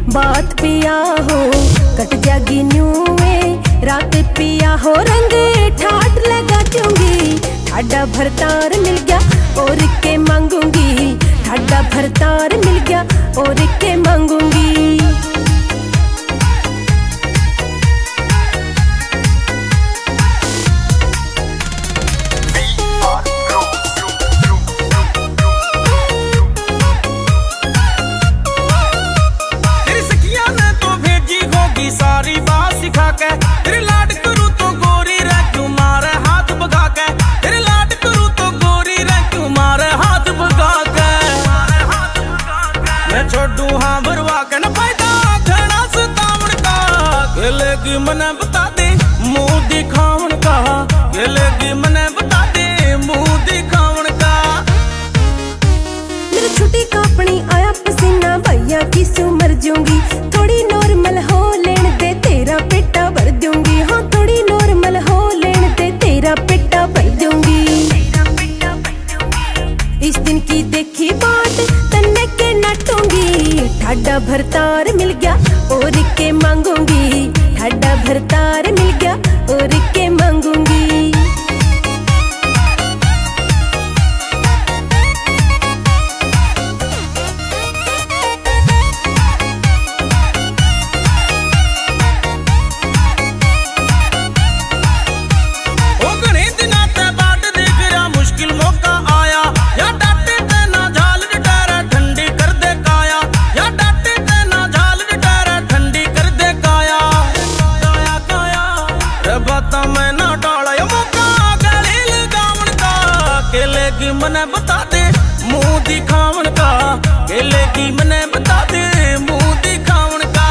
बात पिया हो कट जागी न्यूए रात पिया हो रंग ठाट लगा दूंगी। ठाडा भरतार मिल गया और के मांगूंगी, ठाडा भरतार मिल गया और के मांगूंगी। सारी बात सिखा के तेरे लाड करूं तो गोरी रह क्यों मारे हाथ भगा के, तेरे लाड करूं तो गोरी रह क्यों मारे हाथ भगा के। मैं छोड़ू हाँ भरवा के न फायदा घना सतावन का, खेलेगी मने बता दे मुंह दिखावन का, खेलेगी मने बता दे मुंह दिखावन का। मेरी छुट्टी कापनी आया पसीना भैया की सू मर जाऊंगी। थोड़ी नॉर्मल हो लेने दे तेरा पेटा भर दूंगी, हाँ थोड़ी नॉर्मल हो लेने दे तेरा पेटा भर दूंगी। इस दिन की देखी बात तन्ने के नटूंगी। ठाडा भरतार मिल गया और के मांगूंगी, ठाडा भरतार मिल गया और के मांगूंगी। खेलेगी मने बता दे मुंह दिखावन का, खेलेगी मने बता दे मुंह दिखावन का।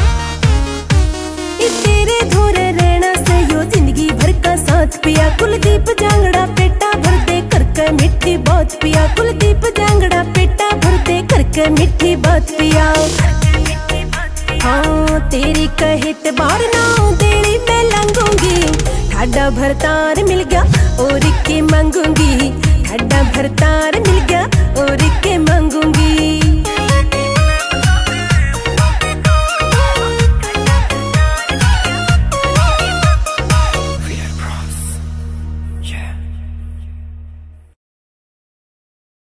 तेरे धोरे रहना से यो जिंदगी भर का साथ पिया। कुलदीप जांगड़ा पेटा भर दे करके मिठी बात पिया, कुलदीप जांगड़ा पेटा भर दे करके मिठी बात पिया। हाँ तेरी कहित बार ना देरी मैं लंघूंगी। ठाडा भरतार मिल गया और के मांगूंगी, ठाडा भरतार मिल गया